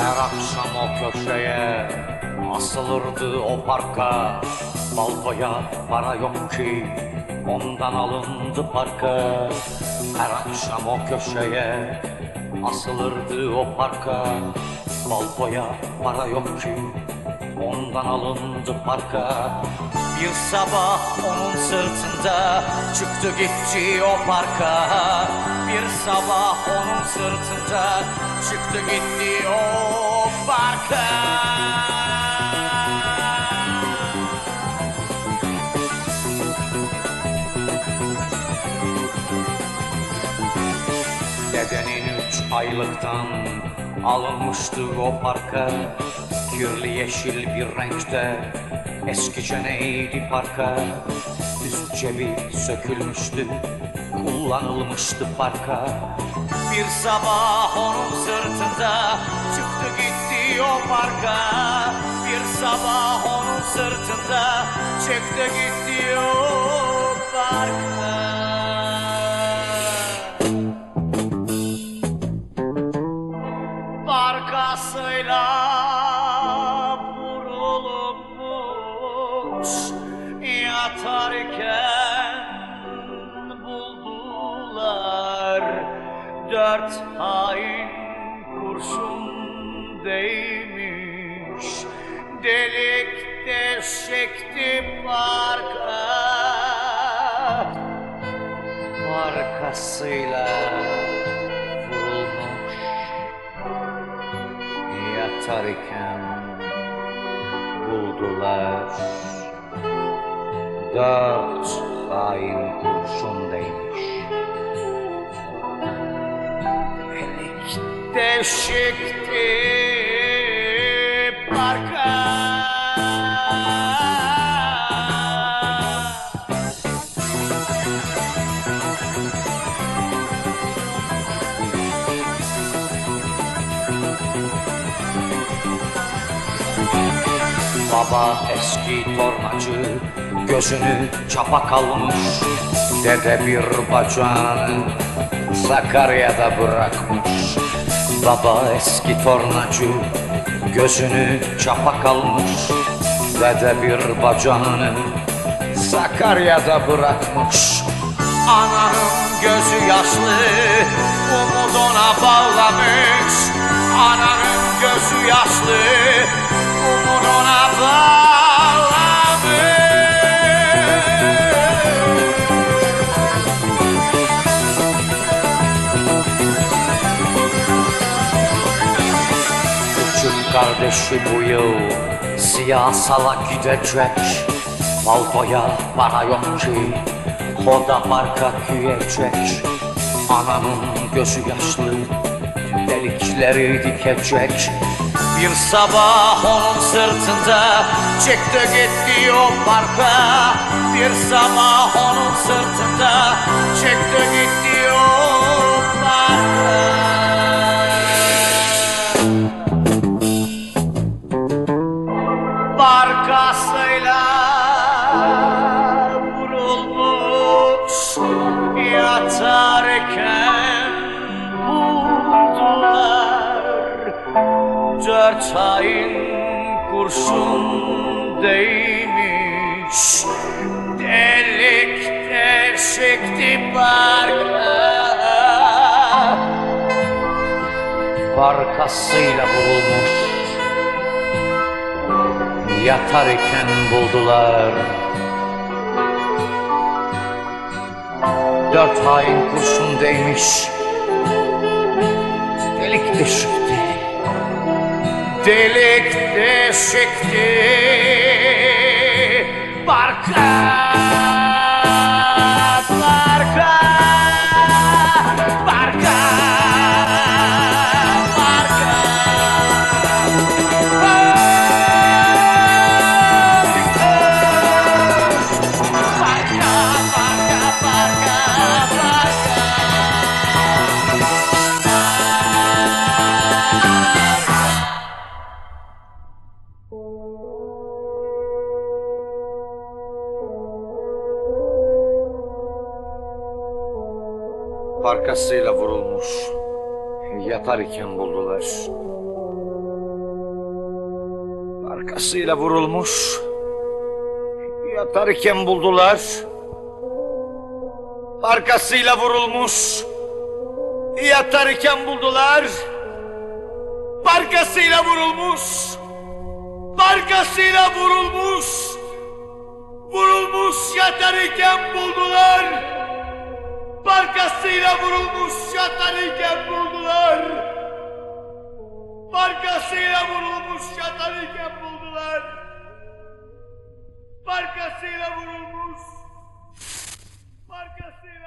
Her akşam o köşeye asılırdı o parka. Balkoya para yok ki ondan alındı parka. Her akşam o köşeye asılırdı o parka. Balkoya para yok ki ondan alındı parka. Bir sabah onun sırtında çıktı gitti o parka. Bir sabah onun sırtında çıktı gitti o parka. Dedenin 3 aylıktan alınmıştı o parka. Kirli yeşil bir renkte eskice neydi parka. Üst cebi sökülmüştü, kullanılmıştı parka. Bir sabah onun sırtında çıktı gitti o parka. Bir sabah onun sırtında çıktı gitti o parka. Arkasıyla vurulmuş yatarken buldular. 4 hain kurşun değmiş, delik deşikti parka. Arkasıyla yatarken buldular. 4 hain kurşun değmiş, delik deşikti parka. Baba eski tornacı gözünü çapa kalmış. Dede bir bacağını Sakarya'da bırakmış. Baba eski tornacı gözünü çapa kalmış. Dede bir bacağını Sakarya'da bırakmış. Ananın gözü yaşlı, umuduna bağlamış. Ananın gözü yaşlı, umuduna bağlamış. Küçük kardeşi bu yıl siyasala gidecek. Balkoya para yok ki o da parka güyecek. Ananın gözü yaşlı, delikleri dikecek. Bir sabah onun sırtında çıktı gitti o parka. Bir sabah onun sırtında çıktı gitti o parka. Arkasıyla vurulmuş yatarken buldular. 4 hain kurşun değmiş, delik deşikti parka. Arkasıyla vurulmuş yatarken buldular. 4 hain kurşun değmiş, delik deşikti, delik deşikti parka. Parka, parka, parka. Arkasıyla vurulmuş yatar iken buldular. Arkasıyla vurulmuş. Yatarken buldular. Arkasıyla vurulmuş. Yatarken buldular. Arkasıyla vurulmuş. Arkasıyla vurulmuş. Vurulmuş yatarken buldular. Arkasıyla vurulmuş yatarken buldular. Arkasıyla vurulmuş yatarken buldular. Arkasıyla vurulmuş. Arkasıyla